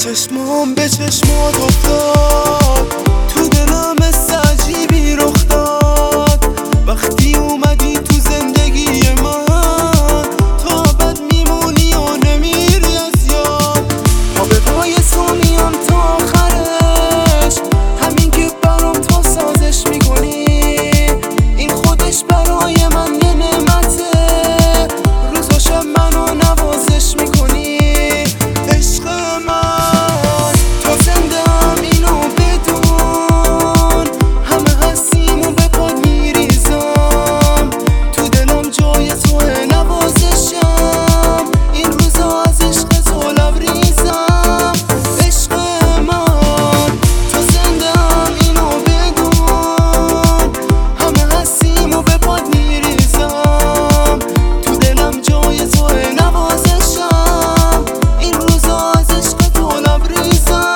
چشمام به چشمات افتاد، تو دلم مثل عجیبی رخ داد. وقتی اومدی تو زندگی من، تو ابد میمونی و نمیری از یاد. پا به پای تو میام تا آخرش، همین که برام تو سازش میکنی. این خودش برای من یه نعمته، روز و شب منو نوازش میکنی. عشق من تو زندم اینو بدون، همه هستیم و به پاد میریزم. تو دلم جای توه نوازشم، این روزا از عشق تو لبریزم. عشق من تو زندم اینو بدون، همه هستیم و به پاد میریزم. تو دلم جای توه نوازشم، این روزا از عشق تو لبریزم.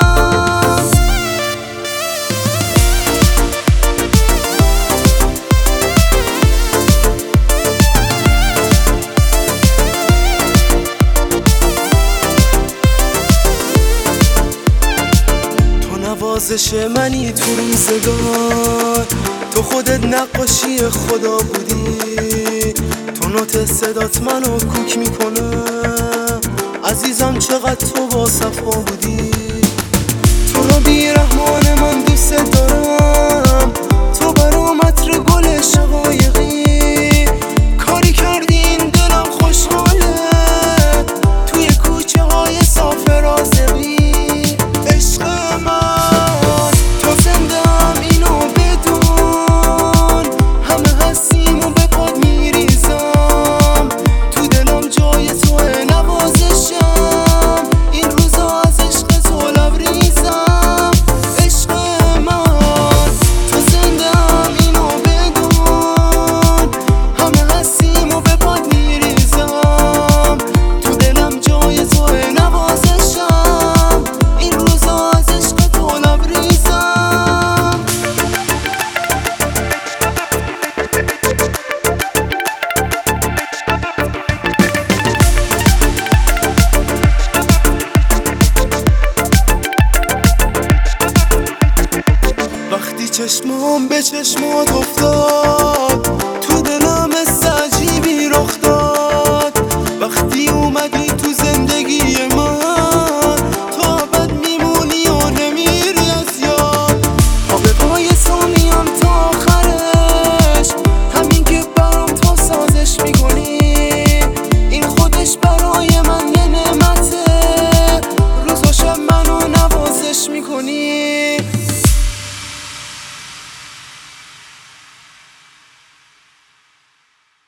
تو نوازش منی تو روزگار، تو خودت نقاشی خدا بودی. تو نوت صدات منو کوک میکنه، عزیزم چقدر تو با صفا بودی. تو رو بیرحمان من دوست دارم، تو برام عطر گل شقایقی. کاری کردی این دلم خوشحاله، توی کوچه های صاف رازقی. عشق من تو زندم اینو بدون، همه هستیم و به پاد میریزم. تو دلم جای توه نوازشم، این روزا از عشق تو لبریزم. عشق من تو زندم اینو بدون، همه هستیم و به پاد میریزم. تو دلم جای توه نوازشم، این روزا از عشق تو لبریزم. وقتی چشمام به چشمات افتاد، تو دلم مثل عجیبی رخ داد. وقتی اومدی تو زندگی من، تو ابد میمونی و نمیری از یاد. پا به پای تو میام تا آخرش، همین که برام تو سازش میکنی. این خودش برای من یه نعمته، روز و شب منو نوازش میکنی.